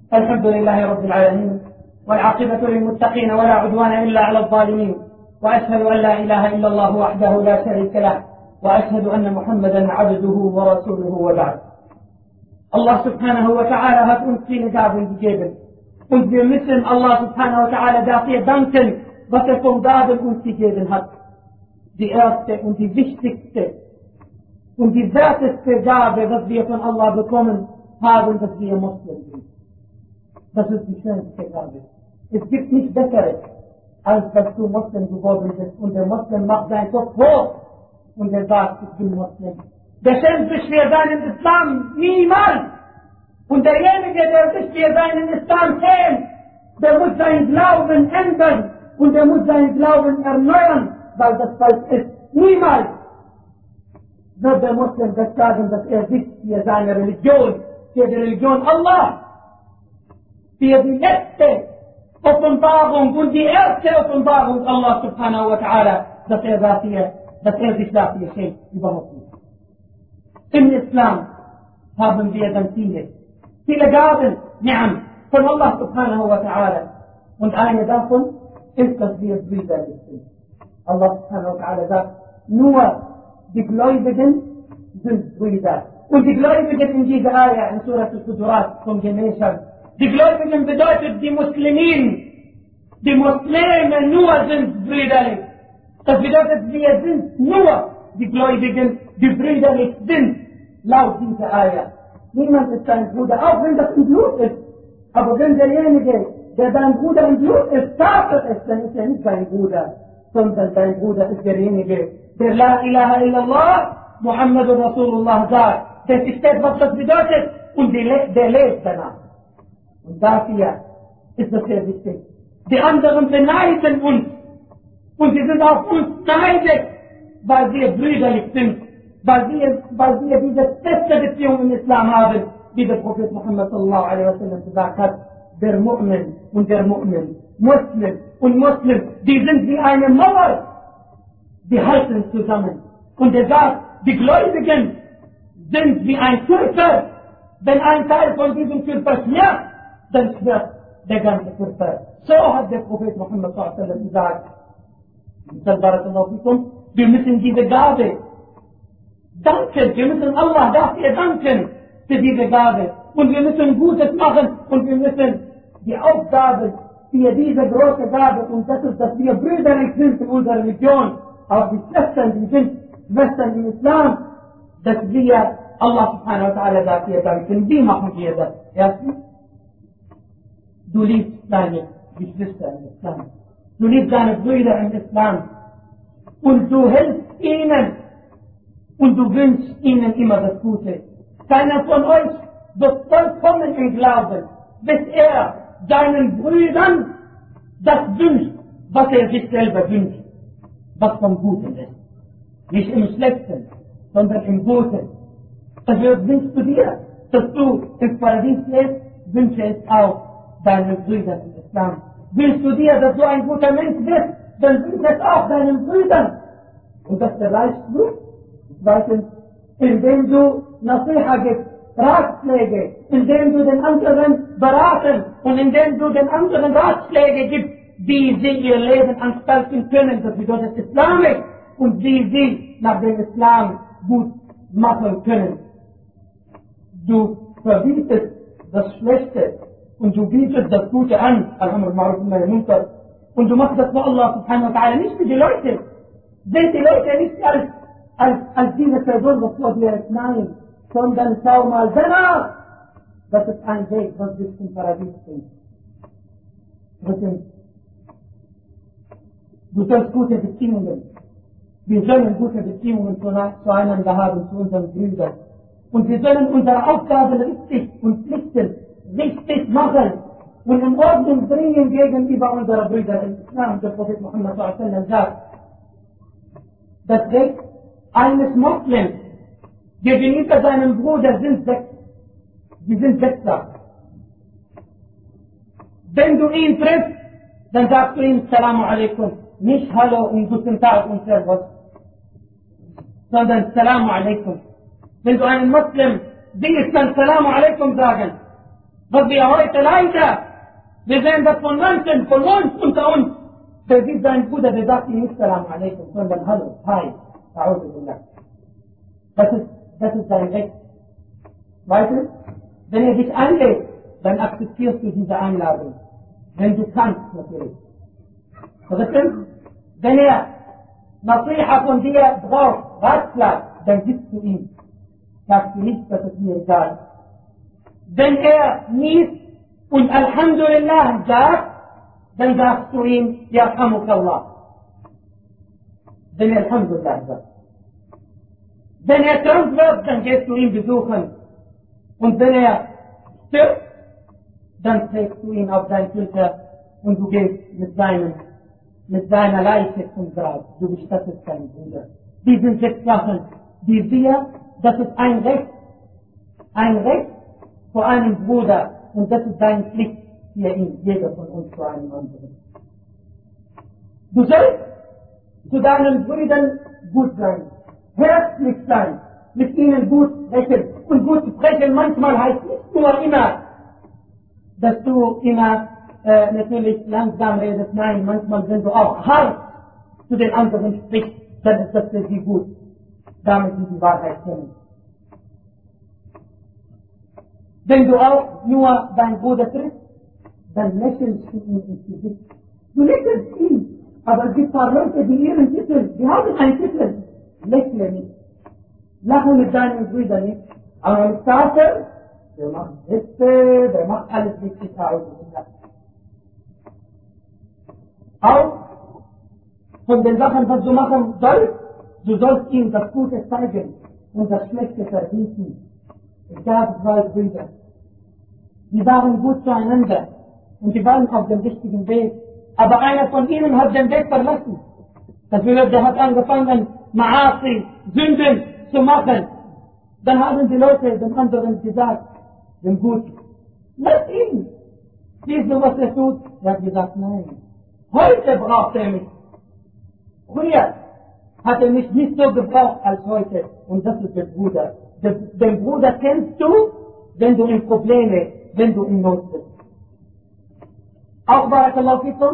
الحمد لله رب العالمين، والعاقبة للمتقين ولا عدوان إلا على الظالمين، وأشهد أن لا إله إلا الله وحده لا شريك له، وأشهد أن محمدا عبده ورسوله وبعد. Allah subhanahu wa ta'ala hat uns viele Gaben gegeben. Und wir müssen Allah subhanahu wa ta'ala dafür danken, was von Gaben uns gegeben hat. Die erste und die wichtigste und die werteste Gabe, was wir von Allah bekommen haben, dass wir Muslim sind. Das ist die schönste Gabe. Es gibt nichts Besseres, als dass du Muslim geworden bist. Und der Muslim macht seinen Kopf hoch und er sagt, ich bin Muslim. Der schämt sich für seinen Islam niemals. Und derjenige, der sich für seinen Islam schämt, der muss seinen Glauben ändern und der muss seinen Glauben erneuern, weil das falsch ist. Niemals wird der Muslim das sagen, dass er sich für seine Religion, für die Religion Allah, für die letzte Offenbarung und die erste Offenbarung Allah subhanahu wa ta'ala, dass er sich dafür schämt, überhaupt nicht. Im Islam haben wir dann viele Gaben, Ni'am, von Allah subhanahu wa ta'ala. Und eine davon ist, dass wir brüderlich sind. Allah subhanahu wa ta'ala sagt, nur die Gläubigen sind Brüder. Und die Gläubigen in dieser Ayah, in Surah Al-Hujurat, von Gemeinschaft, die Gläubigen bedeutet die Muslimin. Die Muslime nur sind brüderlich. Das bedeutet, wir sind nur die Gläubigen, die brüderlich sind, laut dieser Ayah. Niemand ist dein Bruder, auch wenn das im Blut ist. Aber wenn derjenige, der dein Bruder im Blut ist, Kafir ist, dann ist er nicht dein Bruder, sondern dein Bruder ist derjenige, der La ilaha illallah, Muhammadur Rasulullah sagt, der versteht, was das bedeutet, und der lebt danach. Und dafür ist das sehr wichtig. Die anderen beneiden uns, und sie sind auf uns neidisch, weil wir brüderlich sind, weil wir diese feste Beziehung im Islam haben, wie der Prophet Muhammad sallallahu alaihi wa sallam gesagt hat, der Mu'min und der Mu'min, Muslim und Muslim, die sind wie eine Mauer, die halten zusammen. Und er sagt, die Gläubigen sind wie ein Körper, wenn ein Teil von diesem Körper schmerzt, dann schmerzt der ganze Körper. So hat der Prophet Muhammad sallallahu alaihi wa sallam gesagt, wir müssen diese Gabe danken, wir müssen Allah dafür danken, für diese Gabe. Und wir müssen Gutes machen und wir müssen die Aufgabe für diese große Gabe, und das ist, dass wir brüderlich sind in unserer Religion, auch die Schwestern, die sind Schwestern im Islam, dass wir Allah subhanahu wa ta'ala dafür danken. Wie machen wir das? Erstens, du liebst deine Geschwister im Islam. Du liebst deine Brüder im Islam. Und du hilfst ihnen. Und du wünschst ihnen immer das Gute. Keiner von euch wird vollkommen im Glauben, bis er seinen Brüdern das wünscht, was er sich selber wünscht, was vom Guten ist. Nicht im Schlechten, sondern im Guten. Das wünschst du dir, dass du ins Paradies lebst, wünsche es auch deinen Brüdern im Islam. Wünschst du dir, dass du ein guter Mensch bist, dann wünsche es auch deinen Brüdern. Und das erreichst du, zweitens, indem du Nasiha gibst, Ratschläge, indem du den anderen beraten und indem du den anderen Ratschläge gibst, wie sie ihr Leben anstalten können, das bedeutet islamisch, und wie sie nach dem Islam gut machen können. Du verbietest das Schlechte und du bietest das Gute an, und du machst das für Allah subhanahu wa ta'ala, nicht für die Leute. Seht die Leute nicht als diese Person, was vor dir ist, nein, sondern schau mal danach. Das ist ein Weg, was bis zum Paradies bringt. Drittens, du sollst gute Beziehungen. Wir sollen gute Beziehungen zueinander haben, zu unseren Brüdern. Und wir sollen unsere Aufgaben richtig und Pflichten richtig machen und in Ordnung bringen gegenüber unserer Brüder im Islam. Der Prophet Muhammad sallallahu alaihi wa sallam sagt, das Recht eines Moslems gegenüber seinem Bruder sind sechs Sachen. Wenn du ihn triffst, dann sagst du ihm Salamu alaikum, nicht Hallo und Guten Tag und Servus, sondern Salamu alaikum. Wenn du einen Muslim siehst, dann Salamu alaikum sagen. Was wir heute leider, wir sehen das von manchen, von uns, unter uns, der sieht seinen Bruder, der sagt ihm nicht Salam alaikum, sondern Hallo, Hi, A'udhu billah. Das ist sein Recht. Weißt du, wenn er dich einlädt, dann akzeptierst du diese Einladung. Wenn du kannst, natürlich. Drittens, wenn er Nasiha von dir braucht, Ratschlag, dann gibst du ihm. Sagst du nicht, das ist mir egal. Wenn er niest und Alhamdulillah sagt, dann sagst du ihm, Yarhamukallah. Wenn er Alhamdulillah sagt. Wenn er krank wird, dann gehst du ihn besuchen. Und wenn er stirbt, dann trägst du ihn auf dein Schulter und du gehst mit seiner Leiche zum Grab. Du bestattest deinen Bruder. Die sind jetzt Sachen, die wir, das ist ein Recht vor einem Bruder und das ist deine Pflicht für ihn, jeder von uns vor einem anderen. Du sollst zu deinen Brüdern gut sein, herzlich sein, mit ihnen gut sprechen. Und gut sprechen manchmal heißt nicht nur immer, dass du immer natürlich langsam redest. Nein, manchmal, wenn du auch hart zu den anderen sprichst, dann ist das für sie gut, damit sie die Wahrheit kennen. Wenn du auch nur deinen Bruder triffst, dann lächelst du ihm ins Gesicht. Du lächelst ihn, aber es gibt ein paar Leute, die ihren Titel, die haben einen Titel, lächle nicht. Lache mit deinen Brüdern nicht. Aber im Kafir, der macht Witze, der macht alles richtig. Auch von den Sachen, was du machen sollst, du sollst ihm das Gute zeigen und das Schlechte verbieten. Es gab zwei Brüder, die waren gut zueinander und die waren auf dem richtigen Weg. Aber einer von ihnen hat den Weg verlassen. Das bedeutet, der hat angefangen, Ma'asi, Sünden zu machen. Dann haben die Leute dem anderen gesagt, dem Guten, lass ihn. Siehst du, was er tut? Er hat gesagt, nein. Heute braucht er mich. Früher hat er mich nicht so gebraucht als heute. Und das ist der Bruder. Den Bruder kennst du, wenn du in Probleme, wenn du in Not bist. Auch Barakallahu fikum,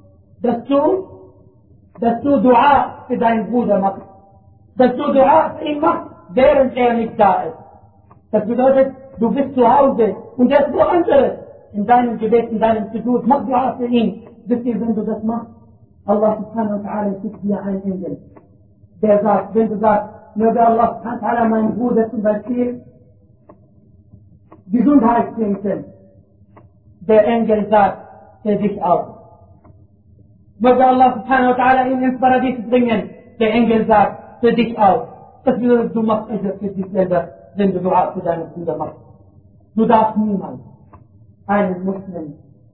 dass du Dua für deinen Bruder machst. Dass du Dua für ihn machst, während er nicht da ist. Das bedeutet, du bist zu Hause und er ist woanders. In deinem Gebet, in deinem Sujud, mach Dua für ihn. Wisst ihr, wenn du das machst, Allah subhanahu wa ta'ala schickt dir einen Engel. Der sagt, wenn du sagst, möge Allah subhanahu wa ta'ala meinen Bruder zum Beispiel Gesundheit schenken. Der Engel sagt, für dich auch. Möge Allah subhanahu wa ta'ala ihn ins Paradies bringen. Der Engel sagt, für dich auch. Das bedeutet, du machst es für dich selber, wenn du Dua für deinen Bruder machst. Du darfst niemand einen Muslim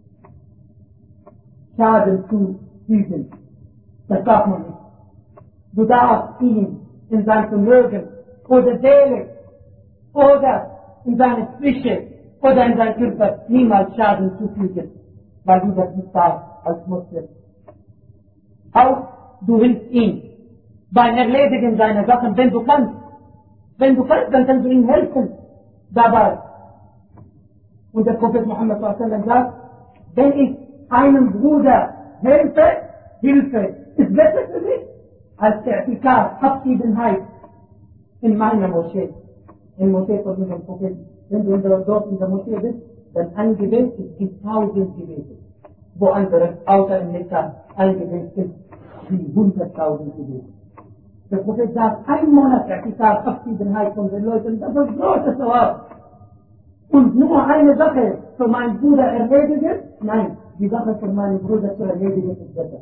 Schaden zufügen. Das darf man nicht. Du darfst ihm in sein Vermögen oder Seele oder in seine Psyche oder in sein Körper niemals Schaden zufügen, weil du das nicht darfst als Muslim. Auch du hilfst ihm beim Erledigen seiner Sachen, wenn du kannst. Wenn du kannst, dann kannst du ihm helfen dabei. Und der Prophet Muhammad s.a.w. sagt, wenn ich einem Bruder helfe, Hilfe ist besser für mich als der I'tikaf, Abschiedenheit in meiner Moschee. In Moschee von unserem Propheten. Wenn du dort in der Moschee bist, dann ein Gebet ist wie 1000 Gebete. Woanders, außer in Mekka, ein Gebet ist wie 100.000 Gebete. Der Prophet sagt, ein Monat I'tikaf, Abschiedenheit von den Leuten, das ist großes Wort. Und nur eine Sache für meinen Bruder erledigen? Nein, die Sache für meinen Bruder zu erledigen ist besser.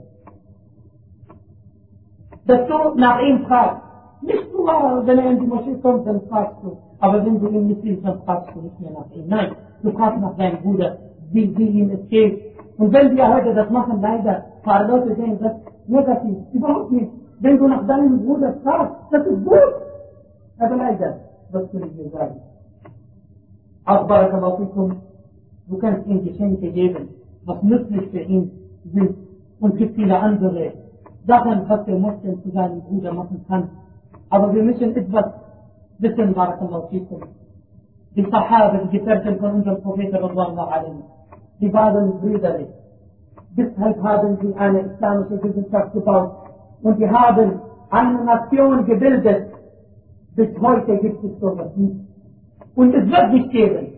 Dass du nach ihm fragst. Nicht nur, wenn er in die Moschee kommt, dann fragst du. Aber wenn du ihn nicht siehst, dann fragst du nicht mehr nach ihm. Nein, du fragst nach deinem Bruder, wie ihm es geht. Und wenn wir heute das machen, leider, ein paar Leute sehen das negativ. Überhaupt nicht. Wenn du nach deinem Bruder fragst, das ist gut. Aber leider, was will ich dir sagen? Auch Barakallahu fikum, du kannst ihm Geschenke geben, was nützlich für ihn sind. Und gibt viele andere Sachen, was der Muslim zu seinem Bruder machen kann. Aber wir müssen etwas wissen, Barakallahu fikum. die Sahaben, die Gefährten von unserem Propheten Radwanullah alaihi, die waren brüderlich. Deshalb haben sie eine islamische Gesellschaft gebaut und die haben eine Nation gebildet. Bis heute gibt es sowas nicht. Und es wird nicht geben.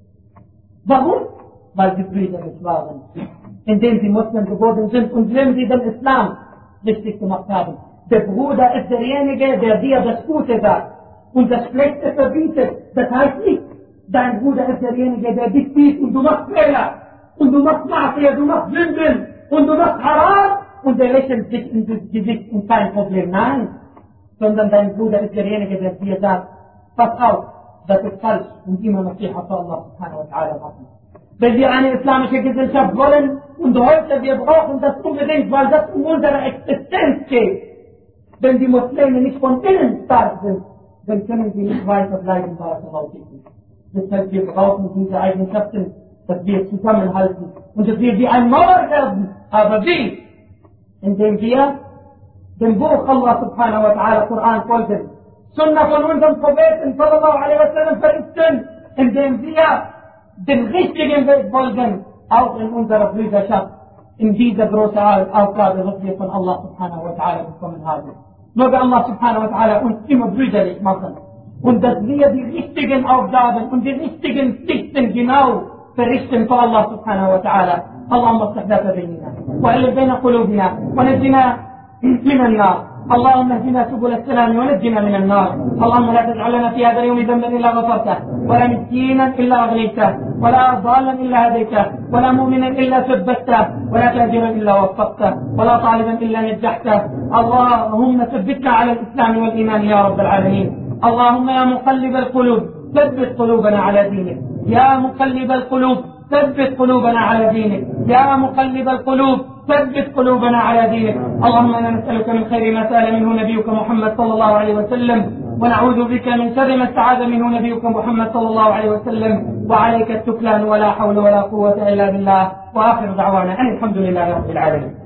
Warum? Weil sie brüderlich waren, indem sie Muslim geworden sind und wenn sie den Islam richtig gemacht haben. Der Bruder ist derjenige, der dir das Gute sagt und das Schlechte verbietet. Das heißt nicht, dein Bruder ist derjenige, der dich sieht und du machst Fehler und du machst Mafia, du machst Sünden und du machst Haram und der lächelt sich in das Gesicht und kein Problem. Nein, sondern dein Bruder ist derjenige, der dir sagt, pass auf, das ist falsch und immer noch die Hafa Allah subhanahu wa ta'ala machen. Wenn wir eine islamische Gesellschaft wollen und heute wir brauchen das unbedingt, weil das um unsere Existenz geht. Wenn die Muslime nicht von innen stark sind, dann können sie nicht weiter bleiben, deshalb wir brauchen diese Eigenschaften, dass wir zusammenhalten und dass wir wie ein Mauer werden. Aber wie? Indem wir dem Buch Allah subhanahu wa ta'ala Koran folgen, Sunna von unserem Propheten sallallahu alaihi wasallam verrichten, indem wir den richtigen Weg folgen, auch in unserer Brüderschaft, in dieser großen Aufgabe, was wir von Allah subhanahu wa ta'ala bekommen haben. Möge Allah subhanahu wa ta'ala uns immer brüderlich machen und dass wir die richtigen Aufgaben und die richtigen Pflichten genau verrichten vor Allah subhanahu wa ta'ala. اللهم اصلح ذات بيننا وألف بين قلوبنا ونجنا من النار. اللهم اهدنا سبل السلام ونجنا من النار. اللهم لا تجعل لنا في هذا اليوم ذنبا الا غفرته ولا مسكينا الا اغنيته ولا ضالا الا هديته ولا مؤمنا الا ثبته ولا تاجرا الا وفقته ولا طالبا الا نجحته. اللهم ثبتنا على الاسلام والايمان يا رب العالمين. اللهم يا مقلب القلوب ثبت قلوبنا على دينك. يا مقلب القلوب ثبت قلوبنا على دينك. يا مقلب القلوب ثبت قلوبنا على دينك. اللهم انا نسألك من خير ما سأل منه نبيك محمد صلى الله عليه وسلم ونعوذ بك من شر ما استعاذ منه نبيك محمد صلى الله عليه وسلم وعليك التكلان ولا حول ولا قوة إلا بالله. وآخر دعوانا أن الحمد لله رب العالمين.